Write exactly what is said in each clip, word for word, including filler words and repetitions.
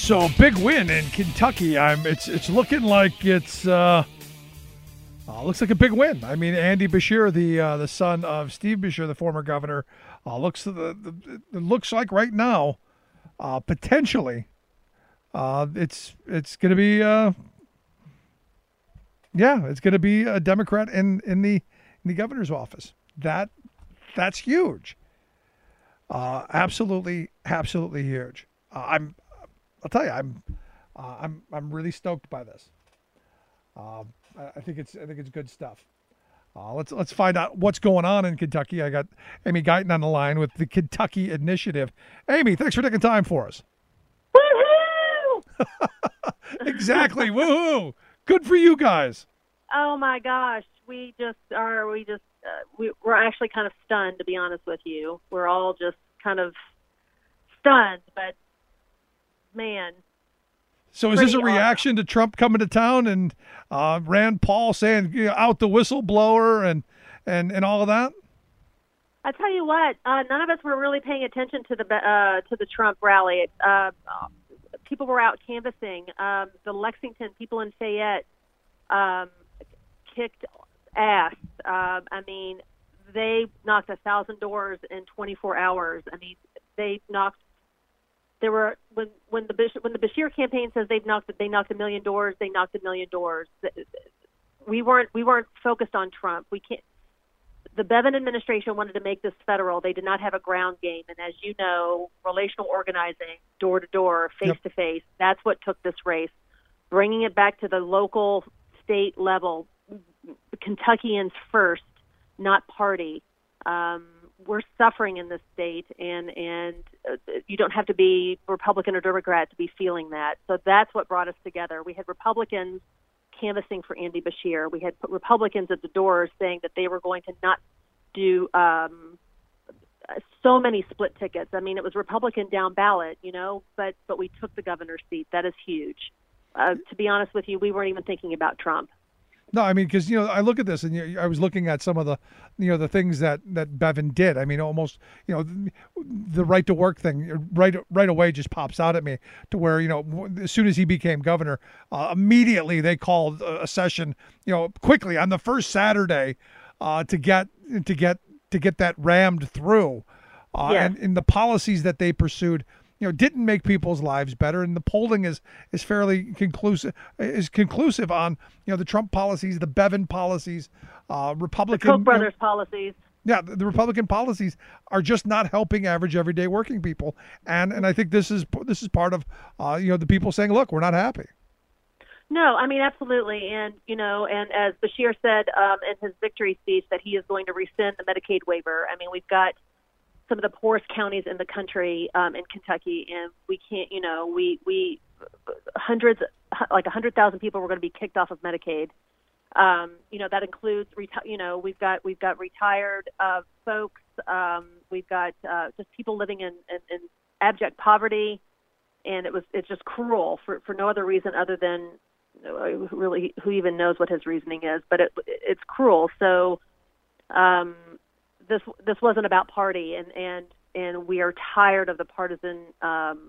So big win in Kentucky. I'm. It's it's looking like it's uh, uh, looks like a big win. I mean, Andy Beshear, the uh, the son of Steve Beshear, the former governor, uh, looks the, the it looks like right now, uh, potentially, uh, it's it's going to be uh, yeah, it's going to be a Democrat in in the in the governor's office. That that's huge. Uh, absolutely, absolutely huge. Uh, I'm. I'll tell you, I'm, uh, I'm, I'm really stoked by this. Um, I, I think it's, I think it's good stuff. Uh, let's, let's find out what's going on in Kentucky. I got Amy Guyton on the line with the Kentucky Initiative. Amy, thanks for taking time for us. Woohoo! Exactly, woohoo! Good for you guys. Oh my gosh, we just are. We just uh, we, we're actually kind of stunned, to be honest with you. We're all just kind of stunned, but. Man. So is this a reaction awesome. to Trump coming to town and uh, Rand Paul saying, you know, out the whistleblower and, and, and all of that? I tell you what, uh, none of us were really paying attention to the uh, to the Trump rally. Uh, people were out canvassing. Um, the Lexington people in Fayette um, kicked ass. Uh, I mean, they knocked a thousand doors in twenty-four hours. I mean, they knocked. There were when when the when the Beshear campaign says they've knocked they knocked a million doors, they knocked a million doors. We weren't we weren't focused on Trump. We can't. The Bevin administration wanted to make this federal. They did not have a ground game, and as you know, relational organizing, door to door, face to face, that's what took this race. Bringing it back to the local, state level, Kentuckians first, not party. Um, we're suffering in this state, and and uh, you don't have to be Republican or Democrat to be feeling that. So that's what brought us together. We had Republicans canvassing for Andy Beshear. We had Republicans at the doors saying that they were going to not do um, so many split tickets. I mean, it was Republican down ballot, you know, but but we took the governor's seat. That is huge. Uh, to be honest with you, we weren't even thinking about Trump. No, I mean, because, you know, I look at this and you know, I was looking at some of the, you know, the things that, that Bevin did. I mean, almost, you know, the, the right to work thing right right away just pops out at me to where, you know, as soon as he became governor, uh, immediately they called a session, you know, quickly on the first Saturday uh, to get to get to get that rammed through. Uh, yes. and, and the policies that they pursued, you know, didn't make people's lives better, and the polling is is fairly conclusive is conclusive on, you know, the Trump policies, the Bevin policies, uh, Republican the Koch brothers you know, policies. Yeah, the, the Republican policies are just not helping average everyday working people, and and I think this is this is part of uh, you know, the people saying, look, we're not happy. No, I mean, absolutely, and you know, and as Beshear said um, in his victory speech, that he is going to rescind the Medicaid waiver. I mean, we've got some of the poorest counties in the country um, in Kentucky, and we can't, you know, we we hundreds, like a hundred thousand people were going to be kicked off of Medicaid. Um, you know, that includes, reti- you know, we've got we've got retired uh, folks, um, we've got uh, just people living in, in, in abject poverty, and it was it's just cruel for, for no other reason other than uh, really who even knows what his reasoning is, but it it's cruel. So. Um, This this wasn't about party, and, and, and we are tired of the partisan um,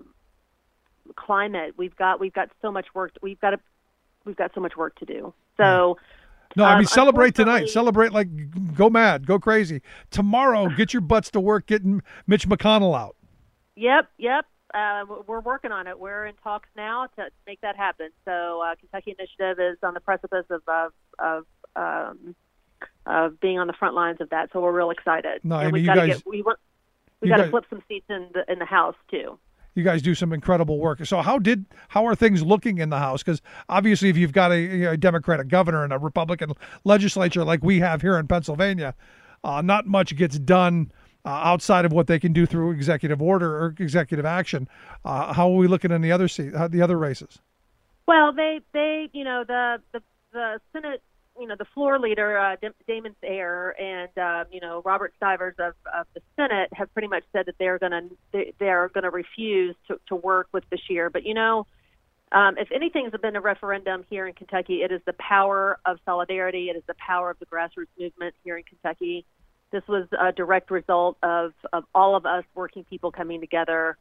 climate. We've got we've got so much work. We've got to, we've got so much work to do. So, no, I mean, um, celebrate tonight. Celebrate, like, go mad, go crazy. Tomorrow, get your butts to work getting Mitch McConnell out. Yep, yep. Uh, we're working on it. We're in talks now to make that happen. So, uh, Kentucky Initiative is on the precipice of of, of um, of being on the front lines of that, so we're real excited. No, I and mean, we've you got to guys, get we want we you got to guys- flip some seats in the in the House too. You guys do some incredible work. So how did how are things looking in the House? Because obviously, if you've got a, a Democratic governor and a Republican legislature like we have here in Pennsylvania, uh, not much gets done uh, outside of what they can do through executive order or executive action. Uh, how are we looking in the other seat, uh, the other races? Well, they they you know the the, the Senate. You know, the floor leader, uh, Damon Sayer, and uh, you know, Robert Stivers of, of the Senate have pretty much said that they're going to they, they're going to refuse to, to work with Beshear. But you know, um, if anything's been a referendum here in Kentucky, it is the power of solidarity. It is the power of the grassroots movement here in Kentucky. This was a direct result of of all of us working people coming together.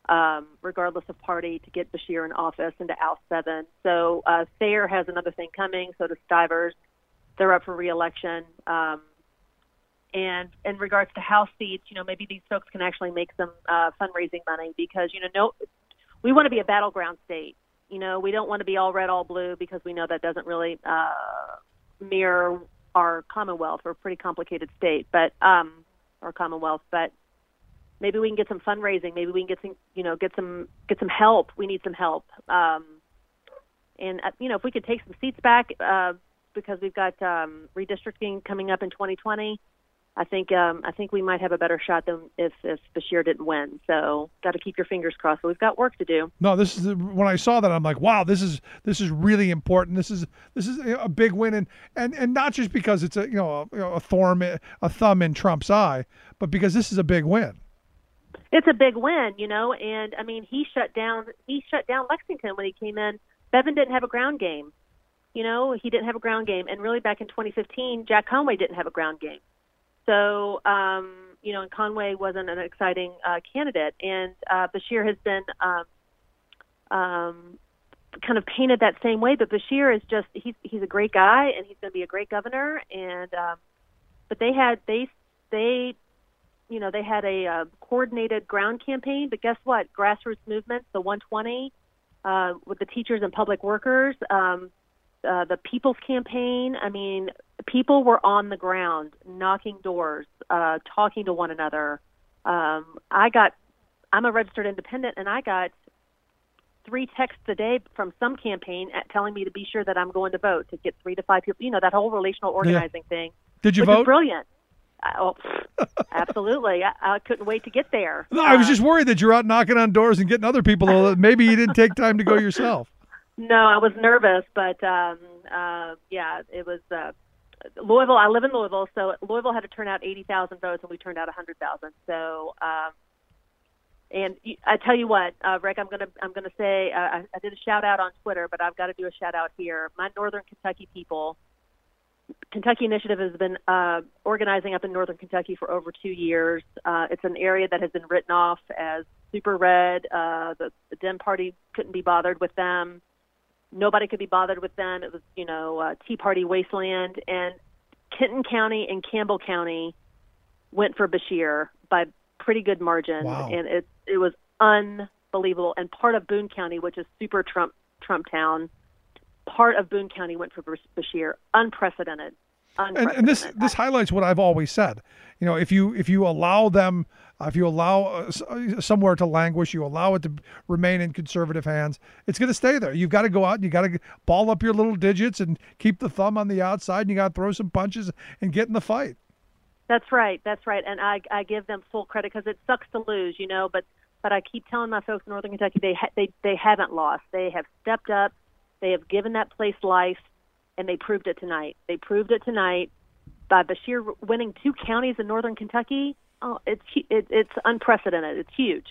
um, regardless of party, to get Beshear in office and to oust seven. So uh, Thayer has another thing coming. So does Stivers. They're up for re-election. Um, and in regards to House seats, you know, maybe these folks can actually make some uh, fundraising money because, you know, no, we want to be a battleground state. You know, we don't want to be all red, all blue because we know that doesn't really uh, mirror our Commonwealth. We're a pretty complicated state, but um, our Commonwealth. But maybe we can get some fundraising. Maybe we can get some, you know, get some get some help. We need some help. Um, and uh, you know, if we could take some seats back uh, because we've got um, redistricting coming up in twenty twenty. I think um, I think we might have a better shot than if, if Beshear didn't win. So got to keep your fingers crossed. So we've got work to do. No, this is when I saw that I'm like, wow, this is this is really important. This is this is a big win, and and, and not just because it's a you know a, a thorn a thumb in Trump's eye, but because this is a big win. It's a big win, you know, and I mean he shut down he shut down Lexington when he came in. Bevin didn't have a ground game, you know, he didn't have a ground game, and really back in twenty fifteen, Jack Conway didn't have a ground game. So, um, you know, and Conway wasn't an exciting uh, candidate. And uh, Beshear has been um, um, kind of painted that same way. But Beshear is just, he's he's a great guy, and he's going to be a great governor. And um, but they had, they, they, you know, they had a uh, coordinated ground campaign. But guess what? Grassroots movements, the one twenty, uh, with the teachers and public workers, um, uh, the People's Campaign, I mean, people were on the ground, knocking doors, uh, talking to one another. Um, I got, I'm a registered independent, and I got three texts a day from some campaign at telling me to be sure that I'm going to vote, to get three to five people, you know, that whole relational organizing yeah. thing. Did you which vote? Is brilliant. I, oh, absolutely. I, I couldn't wait to get there. No, I was just worried that you're out knocking on doors and getting other people. To, maybe you didn't take time to go yourself. No, I was nervous, but um, uh, yeah, it was uh, Louisville. I live in Louisville, so Louisville had to turn out eighty thousand votes, and we turned out one hundred thousand. So, um, and I tell you what, uh, Rick, I'm gonna I'm gonna say uh, I, I did a shout out on Twitter, but I've got to do a shout out here. My Northern Kentucky people, Kentucky Initiative has been uh, organizing up in Northern Kentucky for over two years. Uh, it's an area that has been written off as super red. Uh, the, the Dem Party couldn't be bothered with them. Nobody could be bothered with them. It was, you know, uh, Tea Party wasteland. And Kenton County and Campbell County went for Beshear by pretty good margin. Wow. And it it was unbelievable. And part of Boone County, which is super Trump Trump town, part of Boone County went for Beshear. Unprecedented. Unprecedented. And, and this this highlights what I've always said. You know, if you if you allow them, uh, if you allow uh, somewhere to languish, you allow it to remain in conservative hands, it's going to stay there. You've got to go out and you got to ball up your little digits and keep the thumb on the outside, and you got to throw some punches and get in the fight. That's right. That's right. And I I give them full credit because it sucks to lose, you know. But but I keep telling my folks in Northern Kentucky they ha- they they haven't lost. They have stepped up. They have given that place life, and they proved it tonight. They proved it tonight by Beshear winning two counties in Northern Kentucky. Oh, it's it, it's unprecedented. It's huge.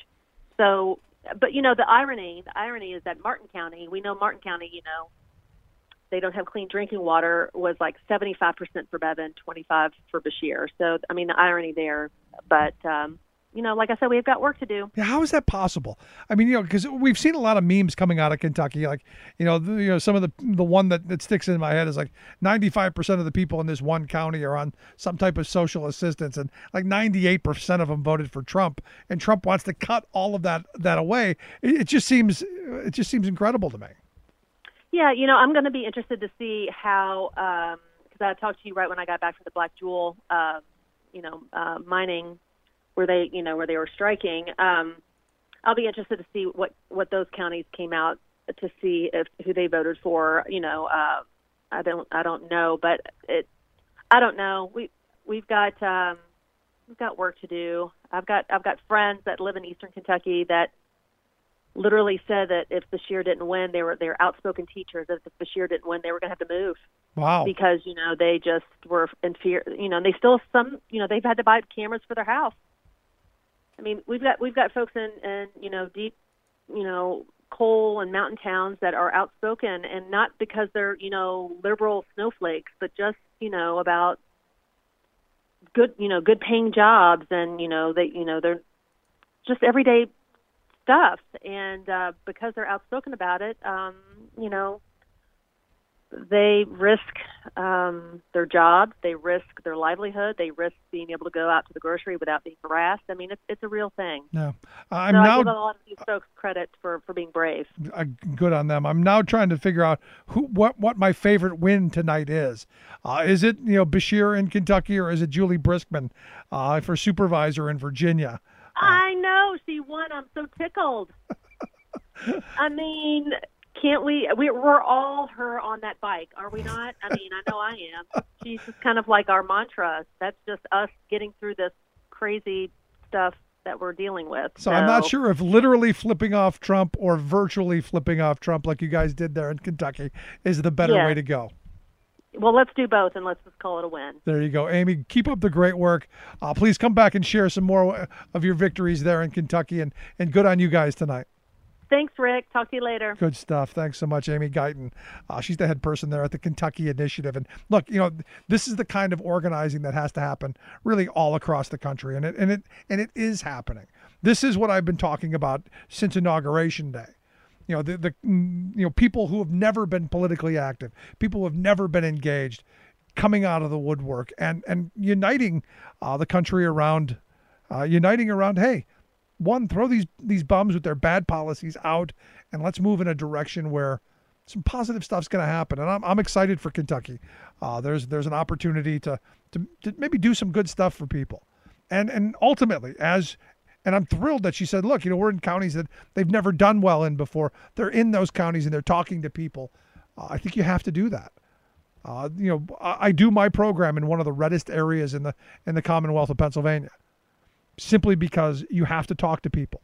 So, but you know, the irony, the irony is that Martin County, we know Martin County, you know, they don't have clean drinking water, was like seventy-five percent for Bevin, twenty-five for Beshear. So, I mean, the irony there. But, um, you know, like I said, we've got work to do. Yeah, how is that possible? I mean, you know, because we've seen a lot of memes coming out of Kentucky. Like, you know, the, you know, some of the the one that, that sticks in my head is like ninety-five percent of the people in this one county are on some type of social assistance, and like ninety-eight percent of them voted for Trump. And Trump wants to cut all of that that away. It, it just seems it just seems incredible to me. Yeah, you know, I'm going to be interested to see how, because I talked to you right when I got back from the Black Jewel, uh, you know, uh, mining. Where they, you know, where they were striking. Um, I'll be interested to see what, what those counties came out to see if who they voted for. You know, uh, I don't, I don't know, but it, I don't know. We, we've got, um, we've got work to do. I've got, I've got friends that live in Eastern Kentucky that literally said that if Beshear didn't win, they were, they were outspoken teachers. If Beshear didn't win, they were going to have to move. Wow. Because, you know, they just were in fear. You know, and they still some, you know, they've had to buy cameras for their house. I mean, we've got we've got folks in, in you know deep, you know, coal and mountain towns that are outspoken, and not because they're you know liberal snowflakes, but just you know about good you know good paying jobs, and you know they you know they're just everyday stuff. And uh, because they're outspoken about it, um, you know, they risk um, their job, they risk their livelihood, they risk being able to go out to the grocery without being harassed. I mean, it's it's a real thing. No, I'm so now. I give a lot of these folks credit for, for being brave. Uh, good on them. I'm now trying to figure out who what what my favorite win tonight is. Uh, is it you know Beshear in Kentucky, or is it Julie Briskman uh, for supervisor in Virginia? Uh, I know she won. I'm so tickled. I mean. Can't we, we? We're all her on that bike, are we not? I mean, I know I am. She's just kind of like our mantra. That's just us getting through this crazy stuff that we're dealing with. So, so I'm not sure if literally flipping off Trump or virtually flipping off Trump like you guys did there in Kentucky is the better yeah. way to go. Well, let's do both, and let's just call it a win. There you go. Amy, keep up the great work. Uh, please come back and share some more of your victories there in Kentucky, and, and good on you guys tonight. Thanks, Rick. Talk to you later. Good stuff. Thanks so much, Amy Guyton. Uh, she's the head person there at the Kentucky Initiative. And look, you know, this is the kind of organizing that has to happen really all across the country, and it and it and it is happening. This is what I've been talking about since Inauguration Day. You know, the the you know people who have never been politically active, people who have never been engaged, coming out of the woodwork and and uniting uh, the country around, uh, uniting around. Hey. One, throw these these bums with their bad policies out, and let's move in a direction where some positive stuff's going to happen. And I'm I'm excited for Kentucky. Uh, there's there's an opportunity to, to to maybe do some good stuff for people, and and ultimately as and I'm thrilled that she said, look, you know, we're in counties that they've never done well in before. They're in those counties and they're talking to people. Uh, I think you have to do that. Uh, you know, I, I do my program in one of the reddest areas in the in the Commonwealth of Pennsylvania. Simply because you have to talk to people.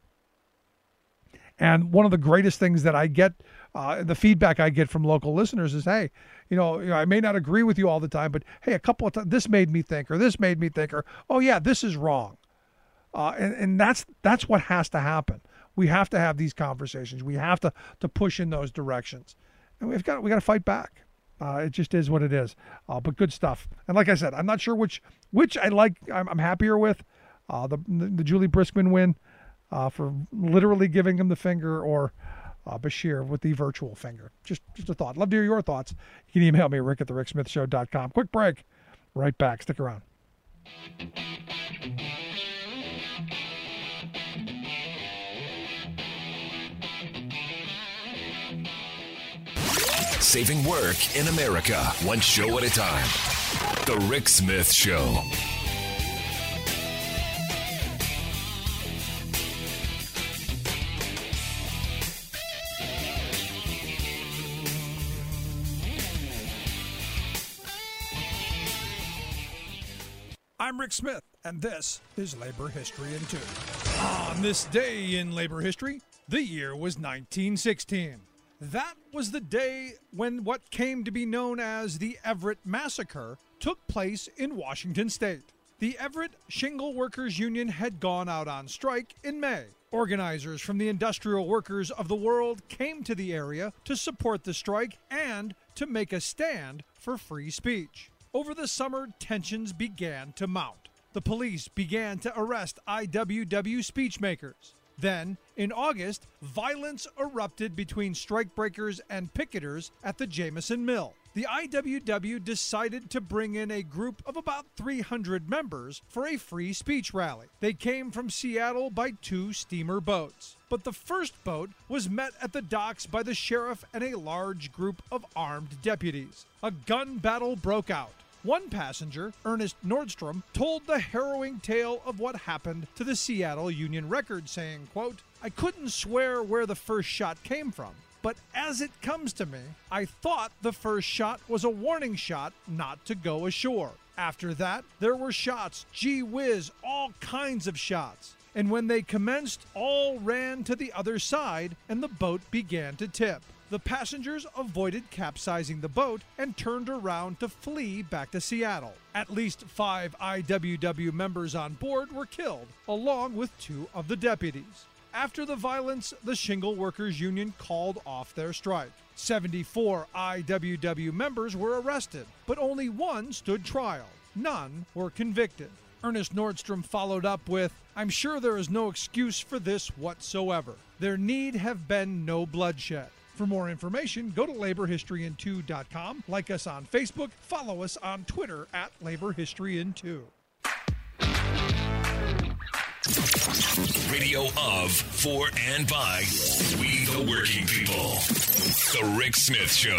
And one of the greatest things that I get, uh, the feedback I get from local listeners is, hey, you know, you know, I may not agree with you all the time, but hey, a couple of times this made me think, or this made me think, or, oh yeah, this is wrong. Uh, and, and that's that's what has to happen. We have to have these conversations. We have to to push in those directions. And we've got we got to fight back. Uh, it just is what it is. Uh, but good stuff. And like I said, I'm not sure which which I like. I'm, I'm happier with. Uh, the, the Julie Briskman win uh, for literally giving him the finger, or uh, Beshear with the virtual finger. Just just a thought. Love to hear your thoughts. You can email me, rick at the rick smith show dot com. Quick break. Right back. Stick around. Saving work in America, one show at a time. The Rick Smith Show. I'm Rick Smith, and this is Labor History in Two. On this day in labor history, the year was nineteen sixteen. That was the day when what came to be known as the Everett Massacre took place in Washington State. The Everett Shingle Workers Union had gone out on strike in May. Organizers from the industrial workers of the world came to the area to support the strike and to make a stand for free speech. Over the summer, tensions began to mount. The police began to arrest I W W speechmakers. Then, in August, violence erupted between strikebreakers and picketers at the Jameson Mill. The I W W decided to bring in a group of about three hundred members for a free speech rally. They came from Seattle by two steamer boats. But the first boat was met at the docks by the sheriff and a large group of armed deputies. A gun battle broke out. One passenger, Ernest Nordstrom, told the harrowing tale of what happened to the Seattle Union Record, saying, quote, "I couldn't swear where the first shot came from, but as it comes to me, I thought the first shot was a warning shot not to go ashore. After that, there were shots, gee whiz, all kinds of shots. And when they commenced, all ran to the other side, and the boat began to tip. The passengers avoided capsizing the boat and turned around to flee back to Seattle. At least five I W W members on board were killed, along with two of the deputies. After the violence, the Shingle Workers Union called off their strike. seventy-four I W W members were arrested, but only one stood trial. None were convicted. Ernest Nordstrom followed up with, "I'm sure there is no excuse for this whatsoever. There need have been no bloodshed." For more information, go to labor history in two dot com, like us on Facebook, follow us on Twitter at labor history in two. Radio of, for, and by we the working people. The Rick Smith Show.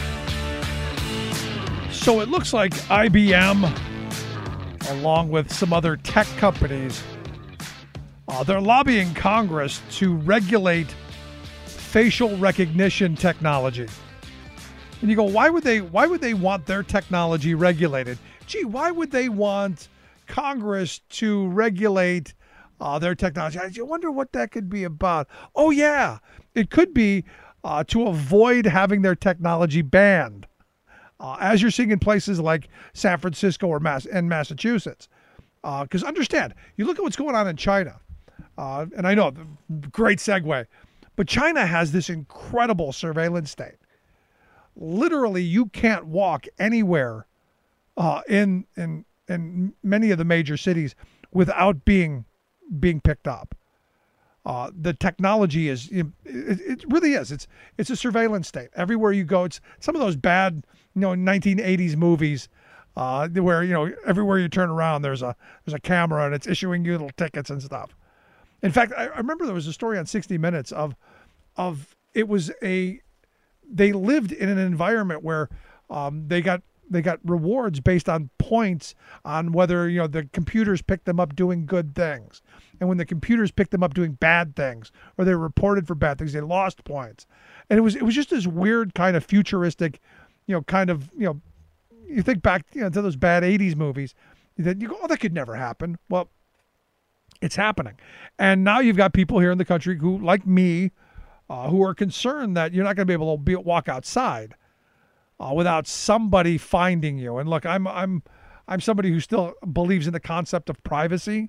So it looks like I B M, along with some other tech companies, uh, they're lobbying Congress to regulate facial recognition technology. And you go, why would they why would they want their technology regulated? Gee, why would they want Congress to regulate uh, their technology? I wonder what that could be about. Oh, yeah, it could be uh, to avoid having their technology banned, uh, as you're seeing in places like San Francisco or Mass and Massachusetts. Because uh, understand, you look at what's going on in China, uh, and I know, great segue, but China has this incredible surveillance state. Literally, you can't walk anywhere uh, in in in many of the major cities without being being picked up. Uh, the technology is it, it really is. It's it's a surveillance state everywhere you go. It's some of those bad you know nineteen eighties movies uh, where you know everywhere you turn around there's a there's a camera and it's issuing you little tickets and stuff. In fact, I, I remember there was a story on sixty minutes of of it was a they lived in an environment where um, they got they got rewards based on points on whether you know the computers picked them up doing good things, and when the computers picked them up doing bad things or they were reported for bad things, they lost points. And it was it was just this weird kind of futuristic, you know, kind of you know, you think back you know to those bad eighties movies that you go, oh, that could never happen. Well, it's happening. And now you've got people here in the country who, like me, uh, who are concerned that you're not going to be able to be, walk outside uh, without somebody finding you. And look, I'm I'm I'm somebody who still believes in the concept of privacy.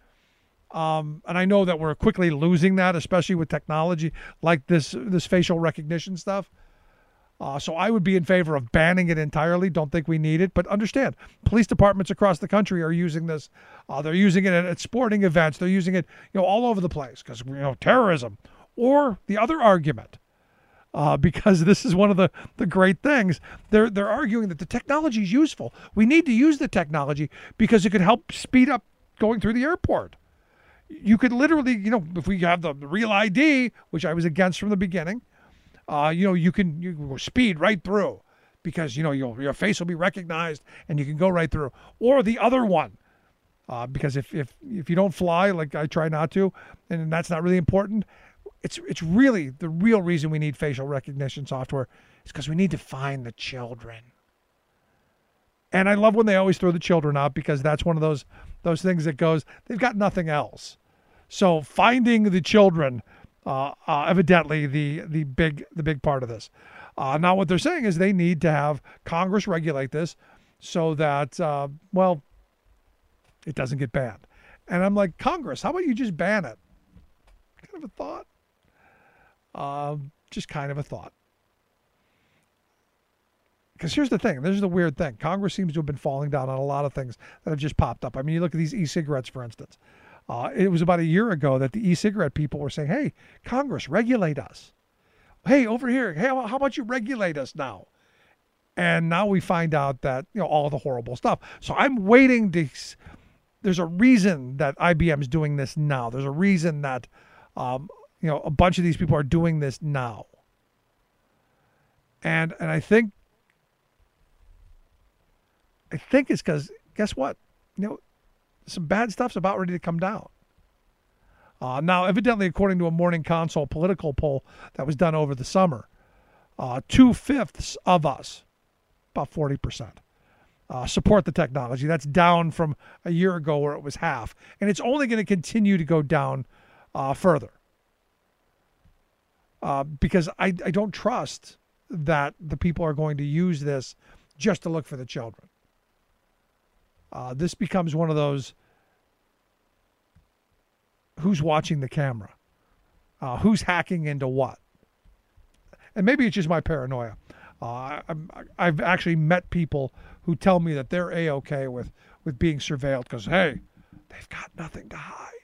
Um, and I know that we're quickly losing that, especially with technology like this this facial recognition stuff. Uh, so I would be in favor of banning it entirely. Don't think we need it. But understand, police departments across the country are using this. Uh, they're using it at, at sporting events. They're using it, you know, all over the place because, you know, terrorism. Or the other argument, uh, because this is one of the, the great things, they're, they're arguing that the technology is useful. We need to use the technology because it could help speed up going through the airport. You could literally, you know, if we have the real I D, which I was against from the beginning, Uh, you know, you can you can speed right through because, you know, your your face will be recognized and you can go right through. Or the other one, uh, because if, if if you don't fly, like I try not to, and that's not really important, it's it's really the real reason we need facial recognition software is because we need to find the children. And I love when they always throw the children out because that's one of those those things that goes, they've got nothing else. So finding the children, Uh, uh, evidently the the big the big part of this. Uh, now what they're saying is they need to have Congress regulate this so that uh, well, it doesn't get banned. And I'm like, Congress, how about you just ban it? Kind of a thought. Uh, just kind of a thought. Because here's the thing. This is the weird thing. Congress seems to have been falling down on a lot of things that have just popped up. I mean, you look at these e-cigarettes, for instance. Uh, it was about a year ago that the e-cigarette people were saying, hey, Congress, regulate us. Hey, over here, hey, how about you regulate us now? And now we find out that, you know, all the horrible stuff. So I'm waiting to, there's a reason that I B M is doing this now. There's a reason that, um, you know, a bunch of these people are doing this now. And, and I think, I think it's because, guess what? You know, some bad stuff's about ready to come down. Uh, now, evidently, according to a Morning Consult political poll that was done over the summer, uh, two-fifths of us, about forty percent, uh, support the technology. That's down from a year ago where it was half. And it's only going to continue to go down uh, further. Uh, because I, I don't trust that the people are going to use this just to look for the children. Uh, this becomes one of those, who's watching the camera? Uh, who's hacking into what? And maybe it's just my paranoia. Uh, I'm, I've actually met people who tell me that they're A-okay with, with being surveilled because, hey, they've got nothing to hide.